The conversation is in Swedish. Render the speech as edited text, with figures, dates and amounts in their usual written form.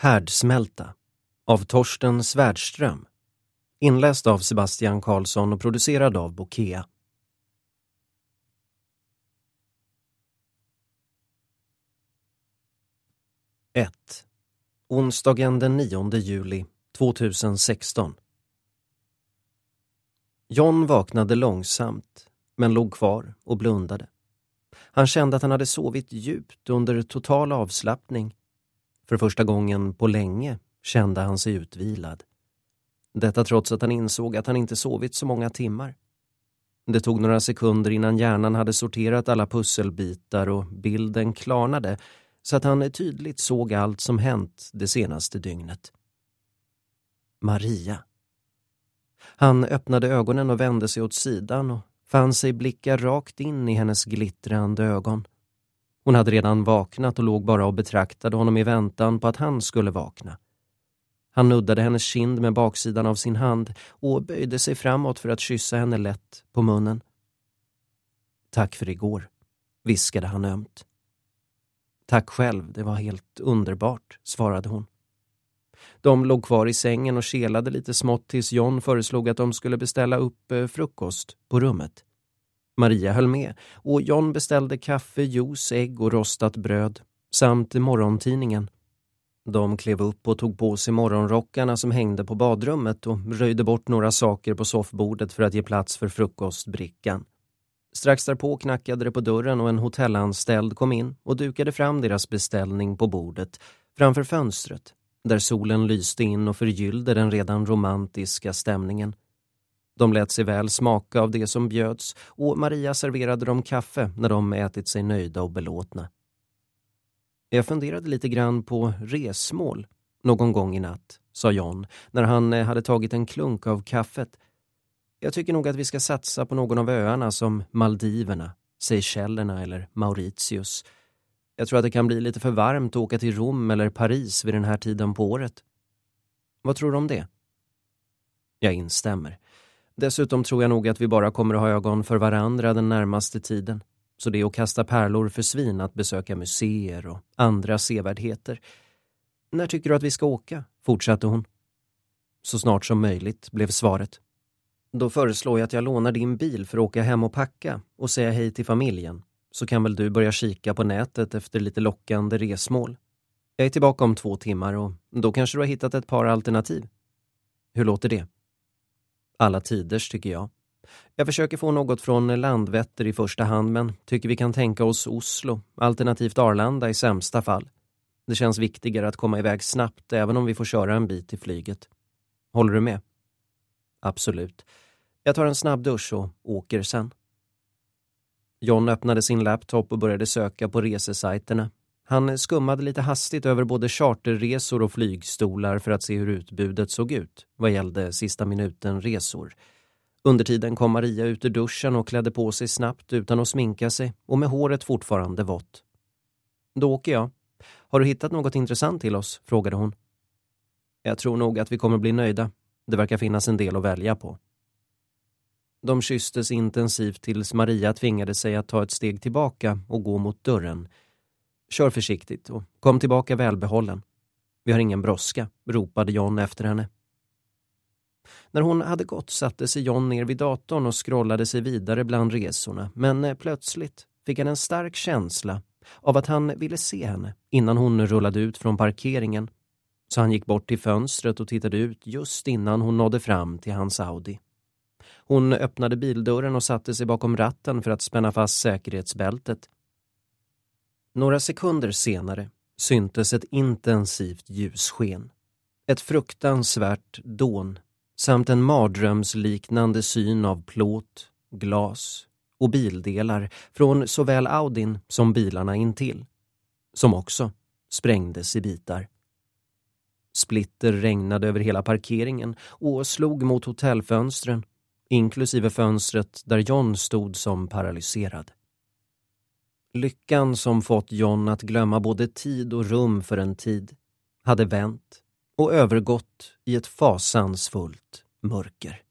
Härdsmälta av Torsten Svärdström. Inläst av Sebastian Karlsson och producerad av Bokea. Ett. Onsdagen den 9 juli 2016. John vaknade långsamt, men låg kvar och blundade. Han kände att han hade sovit djupt under total avslappning. För första gången på länge kände han sig utvilad. Detta trots att han insåg att han inte sovit så många timmar. Det tog några sekunder innan hjärnan hade sorterat alla pusselbitar och bilden klarnade så att han tydligt såg allt som hänt det senaste dygnet. Maria. Han öppnade ögonen och vände sig åt sidan och fann sig blicka rakt in i hennes glittrande ögon. Hon hade redan vaknat och låg bara och betraktade honom i väntan på att han skulle vakna. Han nuddade hennes kind med baksidan av sin hand och böjde sig framåt för att kyssa henne lätt på munnen. Tack för igår, viskade han ömt. Tack själv, det var helt underbart, svarade hon. De låg kvar i sängen och kelade lite smått tills John föreslog att de skulle beställa upp frukost på rummet. Maria höll med och John beställde kaffe, juice, ägg och rostat bröd samt morgontidningen. De klev upp och tog på sig morgonrockarna som hängde på badrummet och röjde bort några saker på soffbordet för att ge plats för frukostbrickan. Strax därpå knackade det på dörren och en hotellanställd kom in och dukade fram deras beställning på bordet framför fönstret, där solen lyste in och förgyllde den redan romantiska stämningen. De lät sig väl smaka av det som bjöds och Maria serverade dem kaffe när de ätit sig nöjda och belåtna. Jag funderade lite grann på resmål någon gång i natt, sa John när han hade tagit en klunk av kaffet. Jag tycker nog att vi ska satsa på någon av öarna som Maldiverna, Seychellerna eller Mauritius. Jag tror att det kan bli lite för varmt att åka till Rom eller Paris vid den här tiden på året. Vad tror du om det? Jag instämmer. Dessutom tror jag nog att vi bara kommer att ha ögon för varandra den närmaste tiden. Så det är att kasta pärlor för svin att besöka museer och andra sevärdheter. När tycker du att vi ska åka? Fortsatte hon. Så snart som möjligt, blev svaret. Då föreslår jag att jag lånar din bil för att åka hem och packa och säga hej till familjen. Så kan väl du börja kika på nätet efter lite lockande resmål. Jag är tillbaka om 2 timmar och då kanske du har hittat ett par alternativ. Hur låter det? Alla tiders tycker jag. Jag försöker få något från Landvetter i första hand men tycker vi kan tänka oss Oslo, alternativt Arlanda i sämsta fall. Det känns viktigare att komma iväg snabbt även om vi får köra en bit i flyget. Håller du med? Absolut. Jag tar en snabb dusch och åker sen. John öppnade sin laptop och började söka på resesajterna. Han skummade lite hastigt över både charterresor och flygstolar för att se hur utbudet såg ut vad gällde sista minuten-resor. Under tiden kom Maria ut ur duschen och klädde på sig snabbt utan att sminka sig och med håret fortfarande vått. Då åker jag. Har du hittat något intressant till oss? Frågade hon. Jag tror nog att vi kommer bli nöjda. Det verkar finnas en del att välja på. De kysstes intensivt tills Maria tvingade sig att ta ett steg tillbaka och gå mot dörren. Kör försiktigt och kom tillbaka välbehållen. Vi har ingen brådska, ropade John efter henne. När hon hade gått satte sig John ner vid datorn och scrollade sig vidare bland resorna. Men plötsligt fick han en stark känsla av att han ville se henne innan hon rullade ut från parkeringen. Så han gick bort till fönstret och tittade ut just innan hon nådde fram till hans Audi. Hon öppnade bildörren och satte sig bakom ratten för att spänna fast säkerhetsbältet. Några sekunder senare syntes ett intensivt ljussken. Ett fruktansvärt dån samt en mardrömsliknande syn av plåt, glas och bildelar från såväl Audin som bilarna intill, som också sprängdes i bitar. Splitter regnade över hela parkeringen och slog mot hotellfönstren, inklusive fönstret där John stod som paralyserad. Lyckan som fått John att glömma både tid och rum för en tid hade vänt och övergått i ett fasansfullt mörker.